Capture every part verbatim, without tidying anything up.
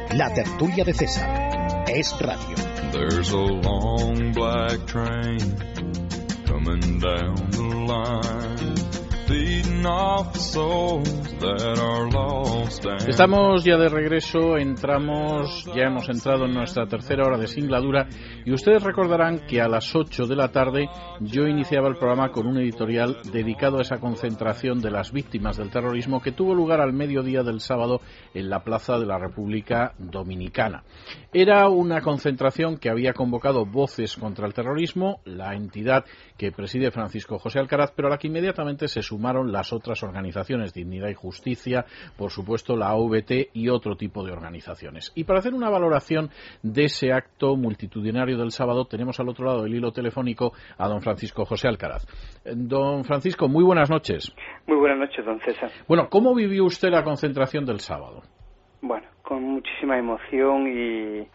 La tertulia de César es radio. There's a long black train coming down the line, feeding off the souls that are lost. Estamos ya de regreso, entramos, ya hemos entrado en nuestra tercera hora de singladura y ustedes recordarán que a las ocho de la tarde yo iniciaba el programa con un editorial dedicado a esa concentración de las víctimas del terrorismo que tuvo lugar al mediodía del sábado en la Plaza de la República Dominicana. Era una concentración que había convocado Voces contra el Terrorismo, la entidad que preside Francisco José Alcaraz, pero a la que inmediatamente se sumaron las otras organizaciones, Dignidad y Justicia, por supuesto la A V T y otro tipo de organizaciones. Y para hacer una valoración de ese acto multitudinario del sábado tenemos al otro lado del hilo telefónico a don Francisco José Alcaraz. Don Francisco, muy buenas noches. Muy buenas noches, don César. Bueno, ¿cómo vivió usted la concentración del sábado? Bueno, con muchísima emoción y,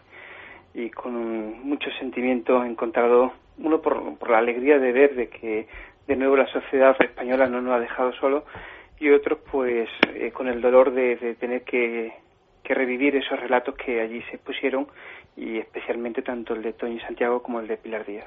y con muchos sentimientos encontrados. Uno por, por la alegría de ver de que de nuevo la sociedad española no nos ha dejado solos, y otros pues eh, con el dolor de, de tener que, que revivir esos relatos que allí se pusieron, y especialmente tanto el de Toñi Santiago como el de Pilar Díaz.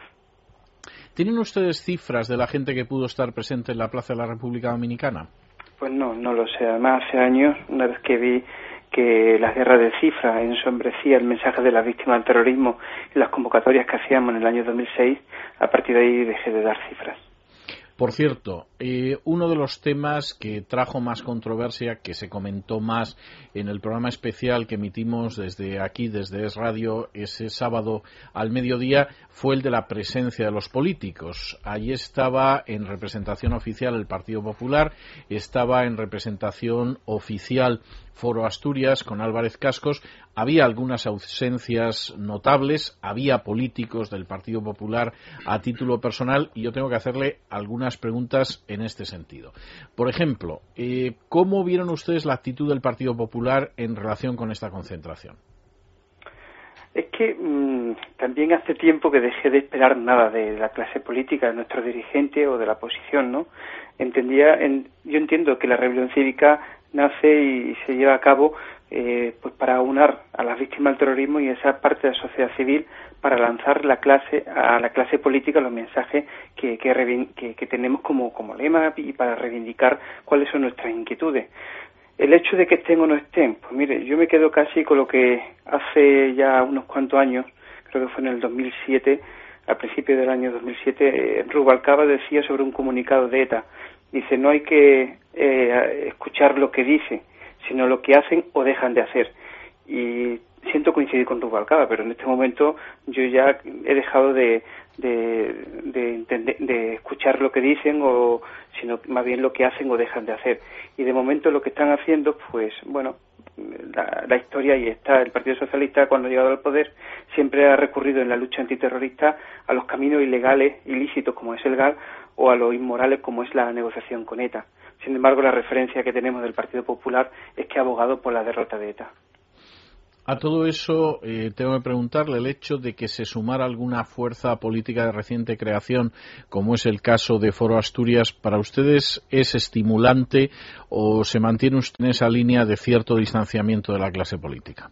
¿Tienen ustedes cifras de la gente que pudo estar presente en la Plaza de la República Dominicana? Pues no, no lo sé. Además, hace años, una vez que vi que las guerras de cifras ensombrecía el mensaje de las víctimas del terrorismo en las convocatorias que hacíamos en el año dos mil seis, a partir de ahí dejé de dar cifras. Por cierto, eh, uno de los temas que trajo más controversia, que se comentó más en el programa especial que emitimos desde aquí, desde Es Radio, ese sábado al mediodía, fue el de la presencia de los políticos. Allí estaba en representación oficial el Partido Popular, estaba en representación oficial Foro Asturias con Álvarez Cascos. Había algunas ausencias notables, había políticos del Partido Popular a título personal, y yo tengo que hacerle algunas preguntas en este sentido. Por ejemplo, eh, ¿cómo vieron ustedes la actitud del Partido Popular en relación con esta concentración? Es que mmm, también hace tiempo que dejé de esperar nada de la clase política, de nuestros dirigentes o de la oposición, ¿no? Entendía, en, yo entiendo que la rebelión cívica nace y se lleva a cabo eh, pues para aunar a las víctimas del terrorismo y a esa parte de la sociedad civil, para lanzar la clase a la clase política los mensajes que, que, que, que tenemos como, como lema, y para reivindicar cuáles son nuestras inquietudes. El hecho de que estén o no estén, pues mire, yo me quedo casi con lo que hace ya unos cuantos años, creo que fue en el dos mil siete, al principio del año dos mil siete, eh, Rubalcaba decía sobre un comunicado de ETA. Dice, no hay que eh, escuchar lo que dice, sino lo que hacen o dejan de hacer. Y siento coincidir con Rubalcaba, pero en este momento yo ya he dejado de, de, de, entender, de escuchar lo que dicen, o sino más bien lo que hacen o dejan de hacer. Y de momento lo que están haciendo, pues bueno, la, la historia ahí está. El Partido Socialista, cuando ha llegado al poder, siempre ha recurrido en la lucha antiterrorista a los caminos ilegales, ilícitos como es el G A L, o a los inmorales como es la negociación con ETA. Sin embargo, la referencia que tenemos del Partido Popular es que ha abogado por la derrota de ETA. A todo eso, eh, tengo que preguntarle el hecho de que se sumara alguna fuerza política de reciente creación, como es el caso de Foro Asturias, ¿para ustedes es estimulante o se mantiene usted en esa línea de cierto distanciamiento de la clase política?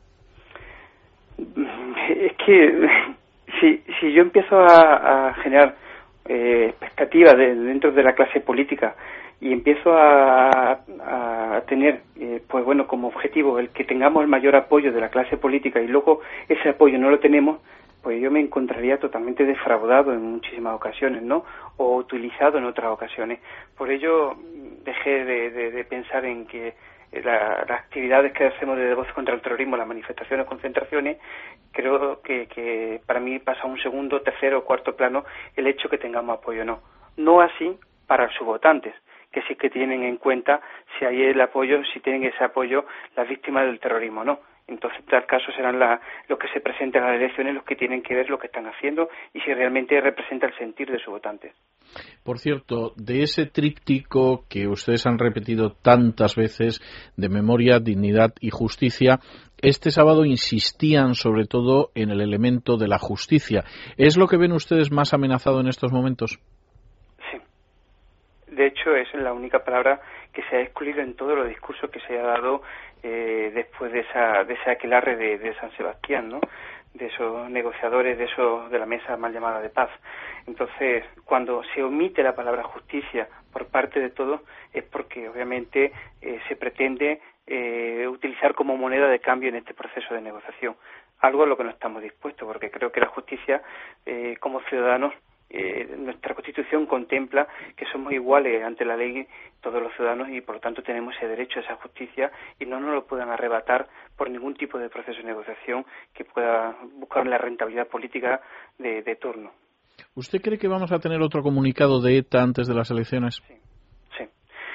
Es que si, si yo empiezo a, a generar eh, expectativas de, dentro de la clase política, y empiezo a, a tener, eh, pues bueno, como objetivo el que tengamos el mayor apoyo de la clase política, y luego ese apoyo no lo tenemos, pues yo me encontraría totalmente defraudado en muchísimas ocasiones, ¿no? O utilizado en otras ocasiones. Por ello dejé de, de, de pensar en que la, las actividades que hacemos de Voz contra el Terrorismo, las manifestaciones, concentraciones, creo que, que para mí pasa a un segundo, tercero o cuarto plano el hecho que tengamos apoyo, no. No así para sus votantes, que sí que tienen en cuenta si hay el apoyo, si tienen ese apoyo las víctimas del terrorismo, no. Entonces, en tal caso, serán la, los que se presenten a las elecciones los que tienen que ver lo que están haciendo y si realmente representa el sentir de sus votantes. Por cierto, de ese tríptico que ustedes han repetido tantas veces, de memoria, dignidad y justicia, este sábado insistían sobre todo en el elemento de la justicia. ¿Es lo que ven ustedes más amenazado en estos momentos? Sí. de hecho es la única palabra que se ha excluido en todos los discursos que se ha dado eh, después de esa de ese aquelarre de, de San Sebastián, ¿no? De esos negociadores, de esos de la mesa mal llamada de paz. Entonces, cuando se omite la palabra justicia por parte de todos, es porque obviamente eh, se pretende eh, utilizar como moneda de cambio en este proceso de negociación. Algo a lo que no estamos dispuestos, porque creo que la justicia, eh, como ciudadanos, eh, nuestra Constitución contempla que somos iguales ante la ley todos los ciudadanos y por lo tanto tenemos ese derecho a esa justicia y no nos lo puedan arrebatar por ningún tipo de proceso de negociación que pueda buscar la rentabilidad política de, de turno. ¿Usted cree que vamos a tener otro comunicado de ETA antes de las elecciones? Sí, sí,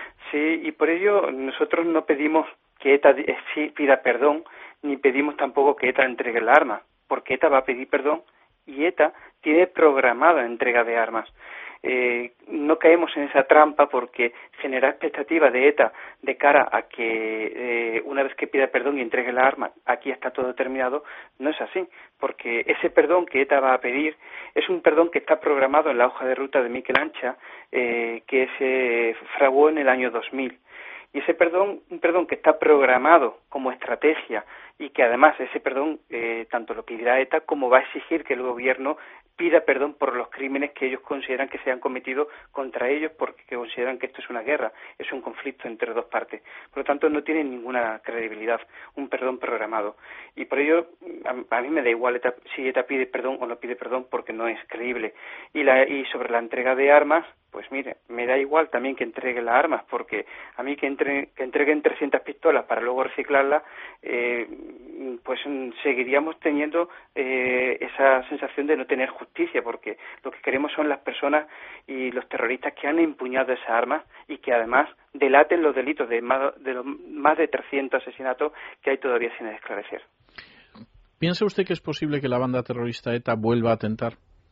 sí, y por ello nosotros no pedimos que ETA sí pida perdón, ni pedimos tampoco que ETA entregue la arma, porque ETA va a pedir perdón y ETA tiene programada entrega de armas. Eh, no caemos en esa trampa porque generar expectativas de ETA de cara a que eh, una vez que pida perdón y entregue la arma, aquí está todo terminado, no es así, porque ese perdón que ETA va a pedir es un perdón que está programado en la hoja de ruta de Miquel Ancha, eh, que se fraguó en el año dos mil. Y ese perdón, un perdón que está programado como estrategia y que además ese perdón eh, tanto lo pedirá ETA como va a exigir que el gobierno pida perdón por los crímenes que ellos consideran que se han cometido contra ellos porque consideran que esto es una guerra, es un conflicto entre dos partes. Por lo tanto, no tiene ninguna credibilidad un perdón programado. Y por ello, a, a mí me da igual ETA, si ETA pide perdón o no pide perdón porque no es creíble. Y, la, y sobre la entrega de armas, pues mire, me da igual también que entregue las armas porque a mí que, entre, que entreguen trescientas pistolas para luego reciclarlas, eh, pues seguiríamos teniendo eh, esa sensación de no tener justicia, porque lo que queremos son las personas y los terroristas que han empuñado esas armas y que además delaten los delitos de más de, los más de trescientos asesinatos que hay todavía sin esclarecer. ¿Piensa usted que es posible que la banda terrorista ETA vuelva a atentar?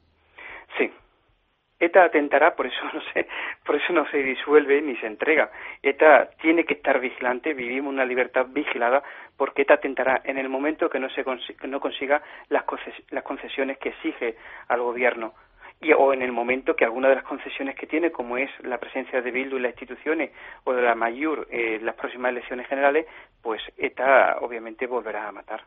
Sí. ETA atentará, por eso no se, por eso no se disuelve ni se entrega. ETA tiene que estar vigilante, vivimos una libertad vigilada, porque ETA atentará en el momento que no se consiga, que no consiga las, conces, las concesiones que exige al gobierno. Y, o en el momento que alguna de las concesiones que tiene, como es la presencia de Bildu en las instituciones o de la Mayur en eh, las próximas elecciones generales, pues ETA obviamente volverá a matar.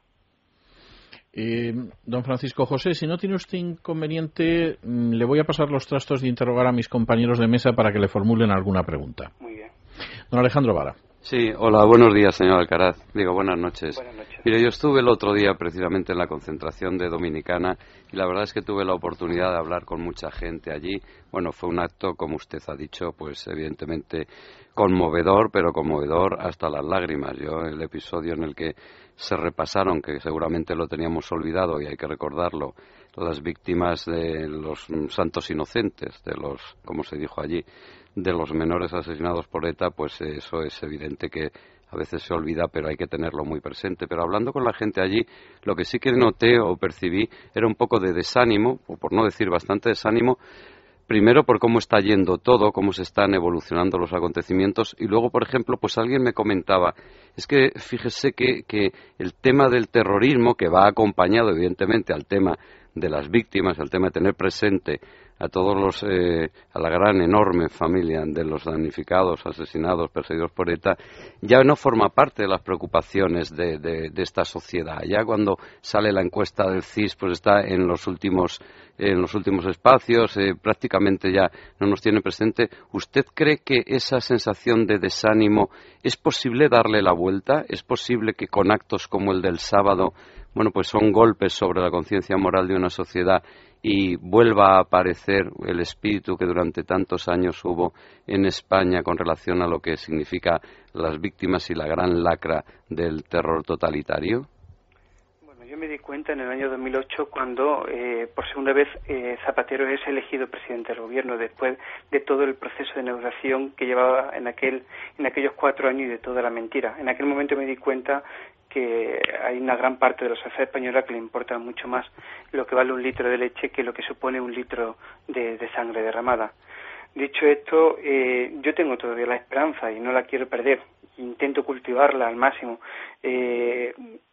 Eh, don Francisco José, si no tiene usted inconveniente, le voy a pasar los trastos de interrogar a mis compañeros de mesa para que le formulen alguna pregunta. Muy bien. Don Alejandro Vara. Sí, hola, buenos días, señor Alcaraz. Digo, buenas noches. Buenas noches. Mire, yo estuve el otro día precisamente en la concentración de Dominicana y la verdad es que tuve la oportunidad de hablar con mucha gente allí. Bueno, fue un acto, como usted ha dicho, pues evidentemente conmovedor, pero conmovedor hasta las lágrimas. Yo, el episodio en el que se repasaron, que seguramente lo teníamos olvidado y hay que recordarlo, las víctimas de los santos inocentes, de los, como se dijo allí, de los menores asesinados por ETA, pues eso es evidente que a veces se olvida, pero hay que tenerlo muy presente. Pero hablando con la gente allí, lo que sí que noté o percibí era un poco de desánimo, o por no decir bastante desánimo, primero por cómo está yendo todo, cómo se están evolucionando los acontecimientos, y luego, por ejemplo, pues alguien me comentaba, es que fíjese que, que el tema del terrorismo, que va acompañado evidentemente al tema de las víctimas, al tema de tener presente a todos los, eh, a la gran, enorme familia de los damnificados, asesinados, perseguidos por ETA, ya no forma parte de las preocupaciones de, de, de esta sociedad. Ya cuando sale la encuesta del C I S, pues está en los últimos, eh, en los últimos espacios, eh, prácticamente ya no nos tiene presente. ¿Usted cree que esa sensación de desánimo es posible darle la vuelta? ¿Es posible que con actos como el del sábado, bueno, pues son golpes sobre la conciencia moral de una sociedad y vuelva a aparecer el espíritu que durante tantos años hubo en España con relación a lo que significa las víctimas y la gran lacra del terror totalitario? Bueno, yo me di cuenta en el año dos mil ocho cuando eh, por segunda vez eh, Zapatero es elegido presidente del gobierno después de todo el proceso de negociación que llevaba en aquel en aquellos cuatro años y de toda la mentira. En aquel momento me di cuenta que hay una gran parte de la sociedad española que le importa mucho más lo que vale un litro de leche que lo que supone un litro de, de sangre derramada. Dicho esto, eh, yo tengo todavía la esperanza y no la quiero perder. Intento cultivarla al máximo. Eh,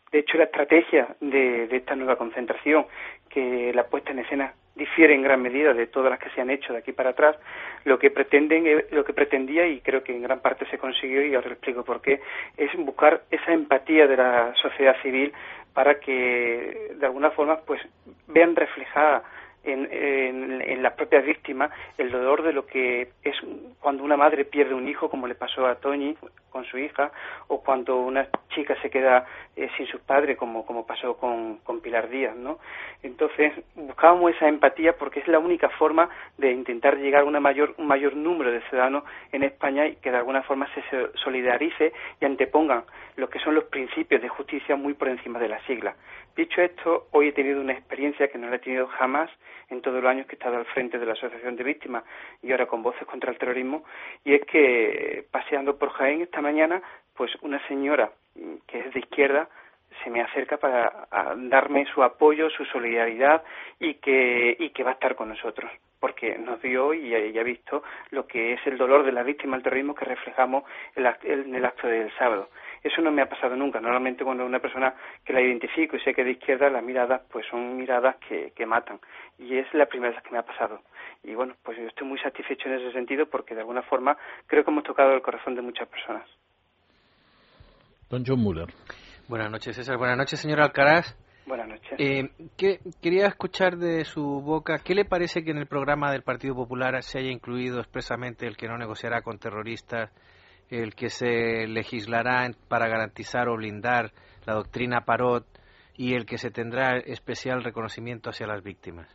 de hecho, la estrategia de, de esta nueva concentración, que la puesta en escena difiere en gran medida de todas las que se han hecho de aquí para atrás, lo que pretenden, lo que pretendía, y creo que en gran parte se consiguió, y ahora le explico por qué, es buscar esa empatía de la sociedad civil para que de alguna forma pues vean reflejada En, en, en las propias víctimas el dolor de lo que es cuando una madre pierde un hijo, como le pasó a Toñi con su hija, o cuando una chica se queda eh, sin sus padres, como como pasó con, con Pilar Díaz, ¿no? Entonces buscábamos esa empatía porque es la única forma de intentar llegar a una mayor un mayor número de ciudadanos en España y que de alguna forma se solidarice y antepongan lo que son los principios de justicia muy por encima de las siglas. Dicho esto, hoy he tenido una experiencia que no la he tenido jamás en todos los años que he estado al frente de la Asociación de Víctimas y ahora con Voces contra el Terrorismo, y es que paseando por Jaén esta mañana, pues una señora que es de izquierda se me acerca para darme su apoyo, su solidaridad y que y que va a estar con nosotros, porque nos vio y, y ha visto lo que es el dolor de las víctimas del terrorismo que reflejamos en el acto del sábado. Eso no me ha pasado nunca. Normalmente cuando una persona que la identifico y sé que es de izquierda, las miradas pues son miradas que, que matan. Y es la primera vez que me ha pasado. Y bueno, pues yo estoy muy satisfecho en ese sentido porque de alguna forma creo que hemos tocado el corazón de muchas personas. Don John Muller. Buenas noches, César. Buenas noches, señor Alcaraz. Buenas noches. Eh, ¿qué, quería escuchar de su boca, ¿qué le parece que en el programa del Partido Popular se haya incluido expresamente el que no negociará con terroristas, el que se legislará para garantizar o blindar la doctrina Parot y el que se tendrá especial reconocimiento hacia las víctimas?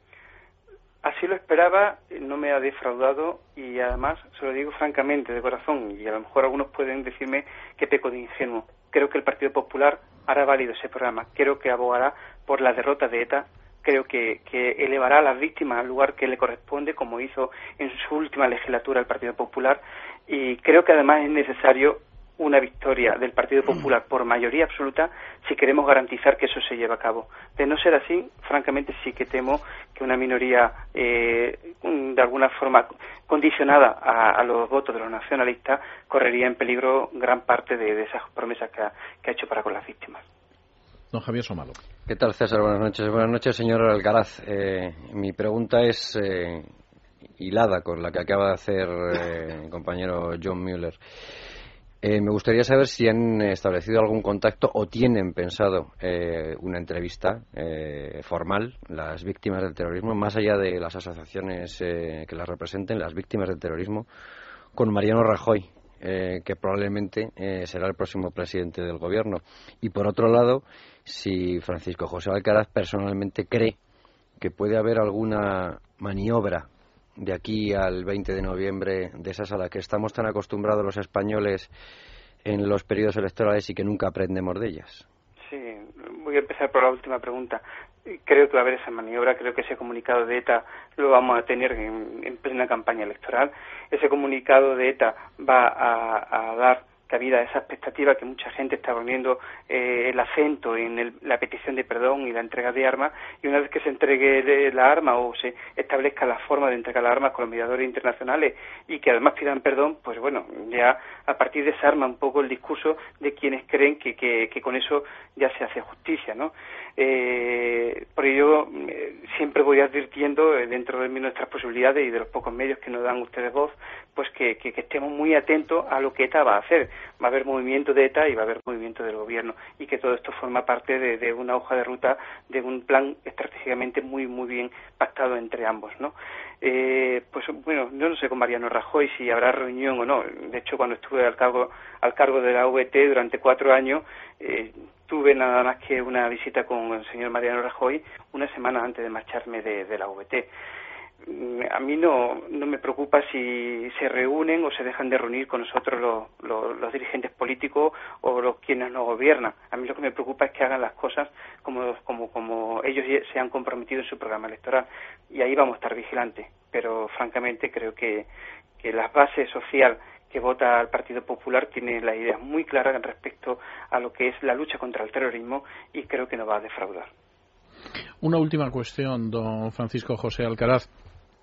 Así lo esperaba, no me ha defraudado y además, se lo digo francamente, de corazón, y a lo mejor algunos pueden decirme que peco de ingenuo. Creo que el Partido Popular hará válido ese programa, creo que abogará por la derrota de ETA, creo que, que elevará a las víctimas al lugar que le corresponde, como hizo en su última legislatura el Partido Popular, y creo que además es necesario una victoria del Partido Popular por mayoría absoluta si queremos garantizar que eso se lleve a cabo. De no ser así, francamente sí que temo que una minoría eh, de alguna forma condicionada a, a los votos de los nacionalistas correría en peligro gran parte de, de esas promesas que ha, que ha hecho para con las víctimas. Don Javier Somalo. ¿Qué tal, César? Buenas noches. Buenas noches, señor Alcaraz. Eh, mi pregunta es eh, hilada con la que acaba de hacer eh, mi compañero John Muller. Eh, me gustaría saber si han establecido algún contacto o tienen pensado eh, una entrevista eh, formal, las víctimas del terrorismo, más allá de las asociaciones eh, que las representen, las víctimas del terrorismo, con Mariano Rajoy, eh, que probablemente eh, será el próximo presidente del gobierno. Y por otro lado, si Francisco José Alcaraz personalmente cree que puede haber alguna maniobra de aquí al veinte de noviembre, de esas a las que estamos tan acostumbrados los españoles en los periodos electorales y que nunca aprendemos de ellas. Sí, voy a empezar por la última pregunta. Creo que va a haber esa maniobra, creo que ese comunicado de ETA lo vamos a tener en, en plena campaña electoral. Ese comunicado de ETA va a, a dar cabida a esa expectativa que mucha gente está poniendo eh, el acento en el, la petición de perdón y la entrega de armas, y una vez que se entregue de la arma o se establezca la forma de entregar las armas con los mediadores internacionales y que además pidan perdón, pues bueno, ya a partir de esa arma un poco el discurso de quienes creen que, que, que con eso ya se hace justicia, ¿no? Eh, por ello eh, siempre voy advirtiendo eh, dentro de nuestras posibilidades y de los pocos medios que nos dan ustedes voz, pues que, que, que estemos muy atentos a lo que ETA va a hacer. Va a haber movimiento de ETA y va a haber movimiento del gobierno, y que todo esto forma parte de, de una hoja de ruta, de un plan estratégicamente muy muy bien pactado entre ambos, ¿no? Eh, pues bueno, yo no sé con Mariano Rajoy si habrá reunión o no. De hecho, cuando estuve al cargo al cargo de la V T durante cuatro años, eh, tuve nada más que una visita con el señor Mariano Rajoy una semana antes de marcharme de, de la V T. A mí no, no me preocupa si se reúnen o se dejan de reunir con nosotros los, los, los dirigentes políticos o los quienes nos gobiernan. A mí lo que me preocupa es que hagan las cosas como, como, como ellos se han comprometido en su programa electoral, y ahí vamos a estar vigilantes. Pero francamente creo que, que la base social que vota al Partido Popular tiene las ideas muy claras respecto a lo que es la lucha contra el terrorismo, y creo que no va a defraudar. Una última cuestión, don Francisco José Alcaraz.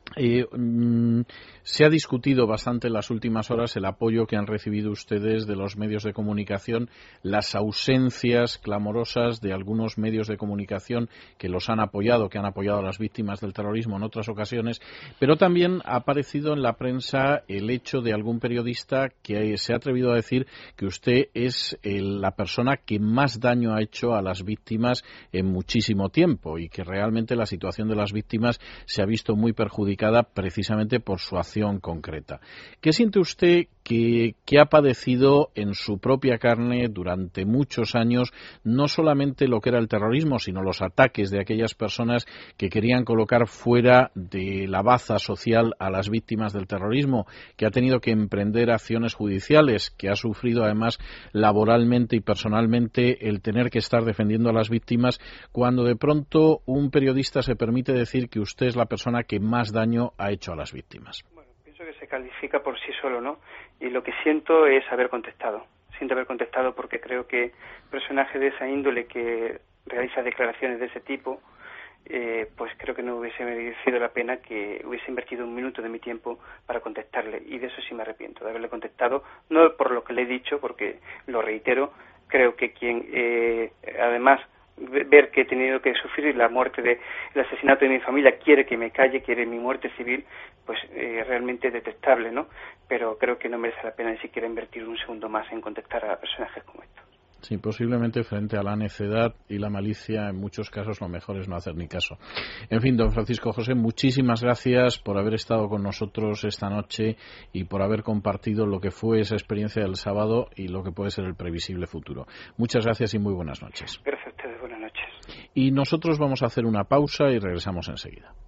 Eh, mm, se ha discutido bastante en las últimas horas el apoyo que han recibido ustedes de los medios de comunicación, las ausencias clamorosas de algunos medios de comunicación que los han apoyado, que han apoyado a las víctimas del terrorismo en otras ocasiones, pero también ha aparecido en la prensa el hecho de algún periodista que se ha atrevido a decir que usted es el, la persona que más daño ha hecho a las víctimas en muchísimo tiempo y que realmente la situación de las víctimas se ha visto muy perjudicada precisamente por su acción concreta. ¿Qué siente usted que, que ha padecido en su propia carne durante muchos años, no solamente lo que era el terrorismo, sino los ataques de aquellas personas que querían colocar fuera de la baza social a las víctimas del terrorismo, que ha tenido que emprender acciones judiciales, que ha sufrido además laboralmente y personalmente el tener que estar defendiendo a las víctimas, cuando de pronto un periodista se permite decir que usted es la persona que más daño ha hecho a las víctimas? Bueno, pienso que se califica por sí solo, ¿no? Y lo que siento es haber contestado. Siento haber contestado porque creo que personaje de esa índole que realiza declaraciones de ese tipo, eh, pues creo que no hubiese merecido la pena que hubiese invertido un minuto de mi tiempo para contestarle. Y de eso sí me arrepiento, de haberle contestado, no por lo que le he dicho, porque lo reitero, creo que quien eh, además ver que he tenido que sufrir la muerte de el asesinato de mi familia, quiere que me calle, quiere mi muerte civil, pues eh, realmente detestable, ¿no? Pero creo que no merece la pena ni siquiera invertir un segundo más en contestar a personajes como estos. Sí, posiblemente frente a la necedad y la malicia, en muchos casos lo mejor es no hacer ni caso. En fin, don Francisco José, muchísimas gracias por haber estado con nosotros esta noche y por haber compartido lo que fue esa experiencia del sábado y lo que puede ser el previsible futuro. Muchas gracias y muy buenas noches. Gracias a ustedes, buenas noches. Y nosotros vamos a hacer una pausa y regresamos enseguida.